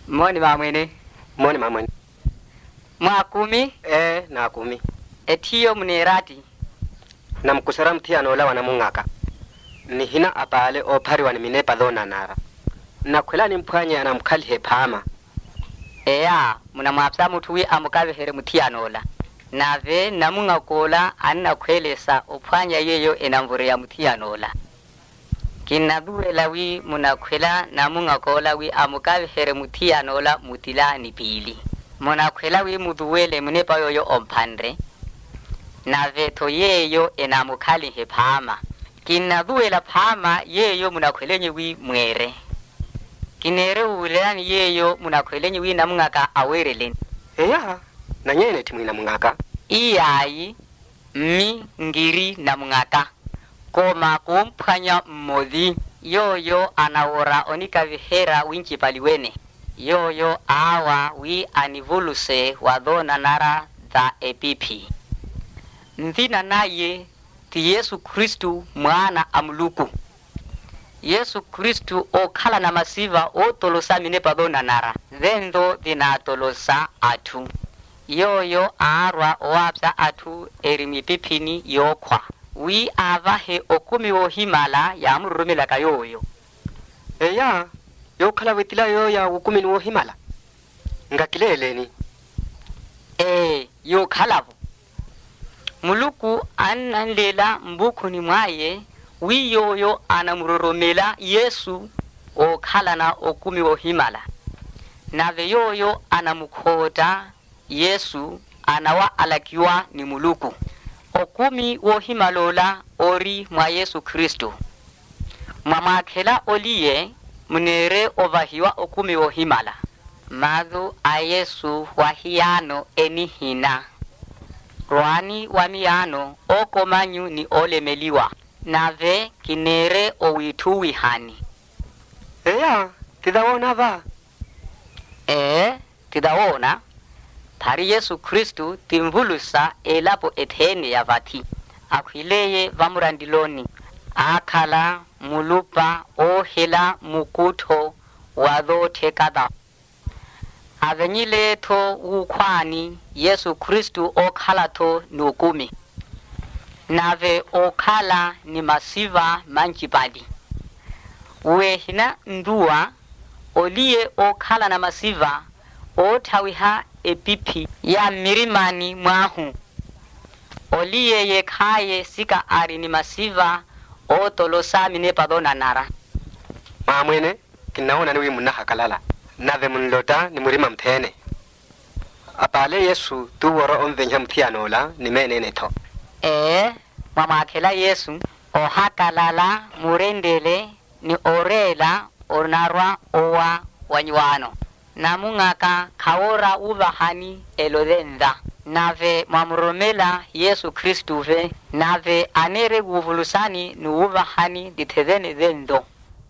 Moni mamwene. Moni mamwene. Mwakumi? Na kumi. Etiyo mnerati. Na mkusara mthiano la wana mungaka. Ni hina apale opari wani minepa dhona nara. Na kwela ni mpwanya na mkali hepama. Eya, muna mwapsa mutuwi amukabe here mthiano la. Nave namunga kola anna kwelesa opwanya yeyo enamvure ya mthiano la. Kinadue lawi muna kwela namunga kola wi amukabe here mthiano la mutila ni pili. Muna kwela wi muduwele munepa yoyo ompandre. Nave to yeyo enamukali hepama. Kinadue la pama yeyo muna kwelenye wi mwere. Kinere ulani yeyo muna kwelenye wi namungaka awereleni. Eya, na nyene timu ina mungaka. Iyayi, mi ngiri namungaka. Koma kumpanya mmodhi. Yoyo anawora onika vihera winchi paliwene. Yoyo awa wi anivuluse wadhona nara dha epipi. Nthina naye ti Yesu Kristu mwana amluku. Yesu Kristu okhala na masiva otolosa minepa dhona nara. Dhendo dhinatolosa atu. Yoyo arwa oapsa atu erimipipini yokwa. Wi avahe okumi wohimala ya murumila kayoyo. Eya, yokhala wetila yo ya ukumi ni wohimala. Ngakileleni. Yokhalavu. Muluku ananlela mbukuni mwaye, wi yoyo anamururumila Yesu okhala na okumi wohimala. Nave yoyo anamukhota Yesu anawa alakiwa ni muluku. Okumi wohimalola ori mwa Yesu Kristu. Mwamakela oliye munere ovahiwa okumi wohimala. Madhu a Yesu wahiano enihina. Rwani wa miano okomanyu ni olemeliwa. Nave kinere owituwi hani. Eya, tidawona va. Tidawona. Thari Yesu Kristu timvulusa elapo ethene ya vati. Akwileye vamurandiloni. Akhala mulupa ohela mukutho wadho tekada. Avenyile to ukwani Yesu Kristu okhala to nukumi. Nave okhala ni masiva manchipadi. Wehina ndua oliye okhala na masiva othawiha epipi ya mirimani mwahu. Oliye yekhaye sika ari ni masiva otolosa minepa dhona nara. Mamwene, kinaona niwi munaha kalala. Nave munlota ni murima mthene. Apale Yesu tuworo omvenya mthiano la ni menene to. Mwamakela Yesu ohakalala murendele ni orela onarwa owa wanyuano. Namungaka kawora uvahani elodenda. Nave mwamuromela Yesu Kristu ve. Nave anere guvulusani ni uvahani ditedhene dhendo.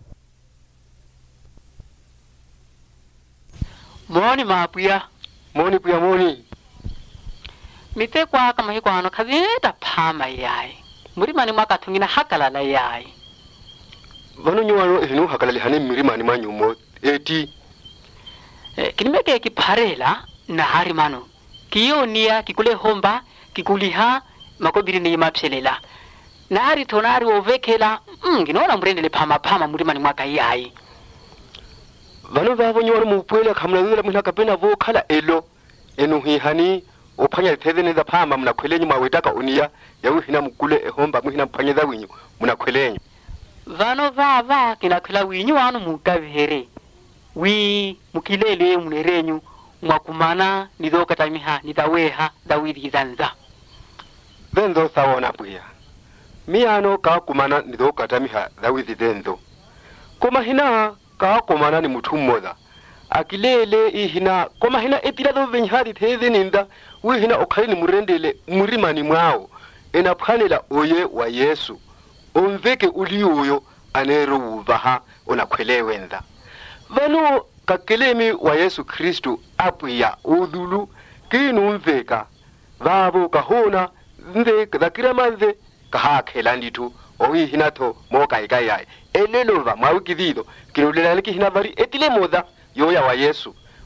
Moni mapuya. Moni puya moni. Mite kwa kama hiko ano kazita pama yai. Murima ni mwaka tungina hakalala yai. Vano nyuano ehinu hakalali hane mirima ni manyumo. Eti. Kinimeke kiparela na harimano. Kiyo niya kikule homba, kikuliha, makobiri ni mapselela. Na hari tonari ovekela, ginola murendele pama murima ni mwaka yai. Vano vavo nyuano mupwele kamla muna kapena vo kala elo. Enuhi hani opanya litedhene za pama muna kwelenyu mawetaka unia. Yawu hina mkule ehomba muhina mpanya za winyu muna kwelenyu. Vano vava kinakwela winyu wano mukavihere. Wi mukilele munerenyu mwakumana nidoka tamiha nidaweha dawidi zanza. Dhenzo sawona puya. Miano ka kumana nidoka tamiha dawidi dhenzo. Koma hina ka kumana ni mutu mmoja. Akilele ihina koma hina etila do venhari theze ninda wi hina okhali ni murendele murimani mwao enaphalela oye wa Yesu. Omveke uli uyo anero uvaha onakwelewenza. Vano kakelemi wa Yesu Kristu apuya udulu kinu mveka vavo kahona mveka zakiramanze kahakhelanditu owi hinato moka ikayai elelova mawikidhido kinulelaliki hinavari etile moda yoya wa Yesu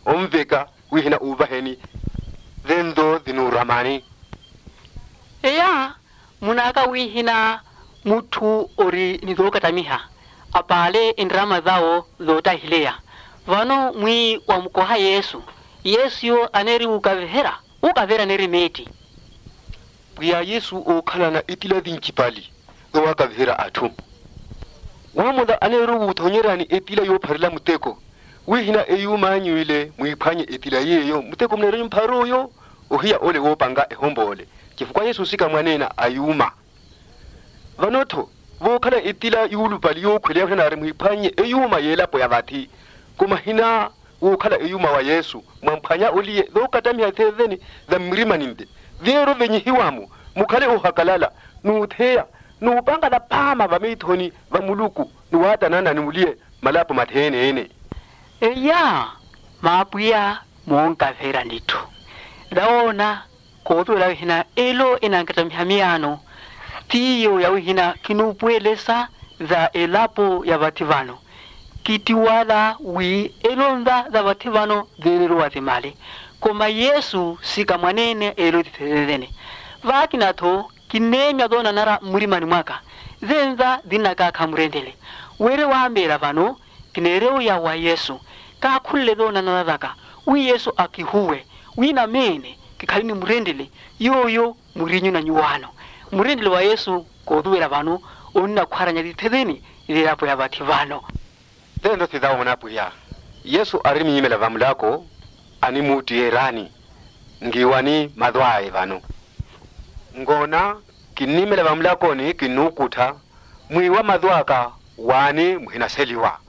omveka wihina ubaheni dhendo dhinuramani. Eya munaka wihina mutu ori nidhokatamiha apale indrama dhao dhota hilea vano mwi wa mkoha Yesu yo aneri ukavera neri meti bya Yesu okhala na itila dhinchipali dho wakavera atu wamuda aneru uthonyerani etila yo pharila muteko wihina eyuma nyuile mwiphanye etila yeyo muteko mnero mparoyo ohiya ole wopanga ehombole kifukwa Yesu sika mwanena ayuma vanoto vokhala etila yulupali yo khwelya na mwiphanye eyuma yelapo yabathi kuma hina wokhala eyuma wa Yesu mwamphanya oliye dhokatamya theveni dhamrimaninde vero venyihiwamu mukhale uhakalala nutheya nupanga la pama vamithoni vamuluku nuwata nana nimulie malapo mathene ene. Eya mapuya monka vera nditu daona kodwela hina elo enankatamihamiano tiyo ya hina kinupwelesa za elapo ya bativano kitiwala wi elonda za bativano dherero watimale koma Yesu sika mwanene elo tithedene vakinato kinemya dona nara murimani mwaka zenza dinaka kamurendele were wambera vano kinereo ya wa Yesu ka khulle dona naraka wi Yesu akihuwe wina mene kikhalini murendele yoyo murinyu na nyuwano murendele wa Yesu kodwera vano onna khwaranya dithedeni ilapo ya bativano dendo tidao munapu ya Yesu arimi yimela vamulako ani muti erani ngiwani madwae vano ngona kinimela vamulako ni kinukutha mwiwa madwaka wani muhinaseliwa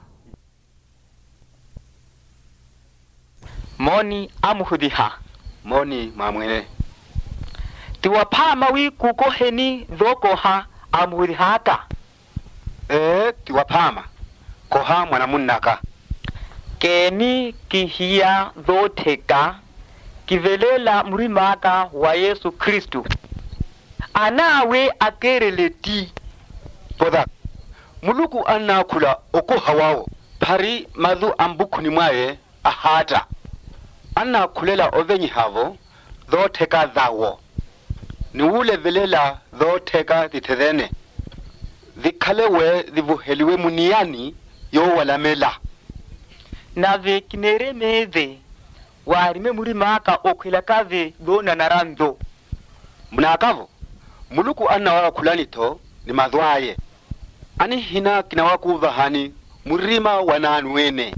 moni amuhudiha moni mamwene tiwapama wi kukoheni dhokoha amuhudihata tiwapama koha mwanamunnaka keni kihia dhotheka kivelela murimaka wa Yesu Kristu anawe akereleti poda muluku anakula oko hawao pari madhu ambukuni mwaye ahata anakulela ovenyi havo dhotheka dhawo niwule velela dhotheka dithedene dhikhalewe dhivuheliwe muniani yo walamela nave kinere meze warime murimaka okhwela kave dona narando munakavo muluku anawaka kulanito ni madhwaye ani hina kinawakuva hani murima wananwene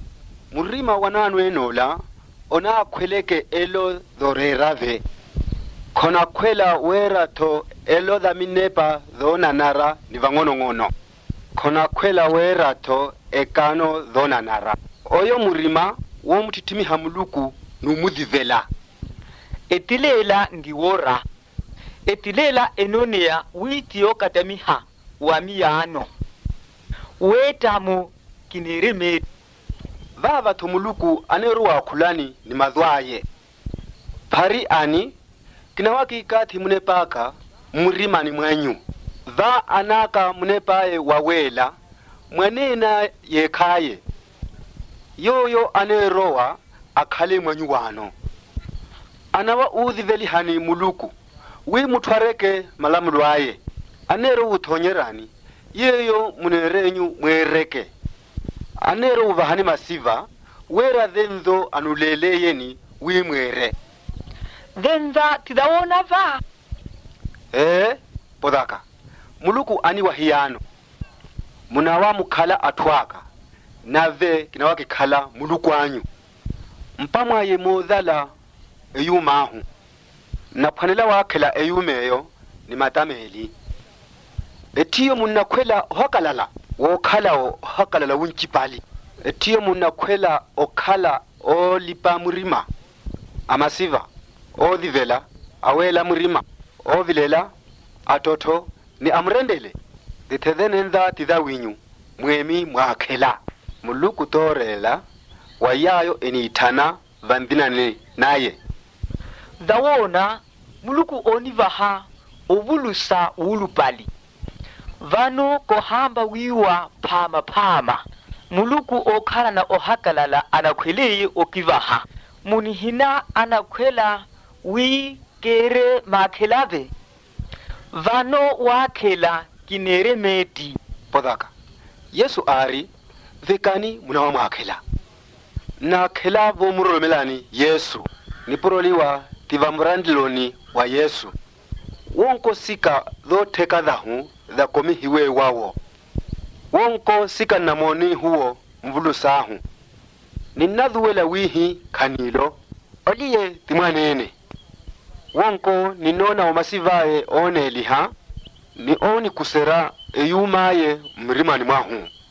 enola ona khweleke elo dhorerave khona khwela wera to elo dhaminepa dhona nara ni vangonongono khona khwela wera to ekano dhona nara oyo murima wo mutitimi hamuluku numudhivela etilela ngiwora etilela enonia witiyo katamiha wa miyano wetamu kinereme vava tumuluku aneruwa kulani ni madhwaye pari ani kinawaki kati munepaka murima ni mwenyu va anaka munepaye wawela mwenena yekaye yoyo anerowa akhale mwenyu wano anawa udhiveli hani muluku wi mutwareke malamulwaye anero uthonyerani yeyo munerenyu mwereke anero uvahani masiva wera dhenzo anuleleyeni wi mwere dhenza tidawona va podaka muluku ani wahiyano munawa mukhala atwaka nave kinawaki khala muluku anyu mpamwaye modhala eyumahu naphanela wakhela eyumeyo ni matameli etiyo munakhwela hakalala wokhala hakalala wunchipali etiyo munakhwela okhala olipa murima amasiva odhivela awela murima ovilela atoto ni amrendele dithedhenenza tidhawinyu mwemi mwakhela muluku torela wayayo eniithana vandhinane naye dawona muluku onivaha ovulusa ulupali vano kohamba wiwa phama muluku okhala na ohakalala anakhweleyi okivaha muni hina anakhwela wi kere makhelave vano wakhela kinere meti podaka Yesu ari vekani muna wa mwakhela na khela vo murolomelani Yesu niporoliwa tivamurandiloni wa Yesu wonko sika dho theka dahu da komihiwe wawo wonko sika namoni huo mvulusahu ninadhuwela wihi khanilo oliye timwanene wonko ninona omasivaye oneliha ni oni kusera eyumaye mrimani mwahu